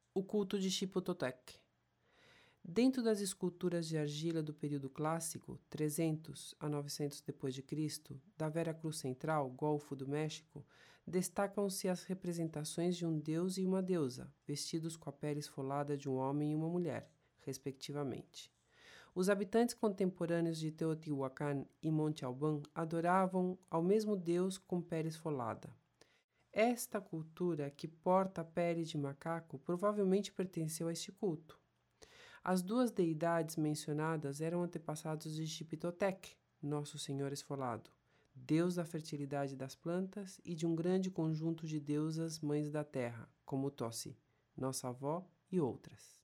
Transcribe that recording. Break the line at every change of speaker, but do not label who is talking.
O culto de Xipo-Totec. Dentro das esculturas de argila do período clássico, 300 a 900 d.C., da Vera Cruz Central, Golfo do México, destacam-se as representações de um deus e uma deusa, vestidos com a pele esfolada de um homem e uma mulher, respectivamente. Os habitantes contemporâneos de Teotihuacan e Monte Alban adoravam ao mesmo deus com pele esfolada. Esta cultura, que porta a pele de macaco, provavelmente pertenceu a este culto. As duas deidades mencionadas eram antepassados de Xipo-Totec, Nosso Senhor Esfolado, deus da fertilidade das plantas, e de um grande conjunto de deusas mães da terra, como Tossi, nossa avó, e outras.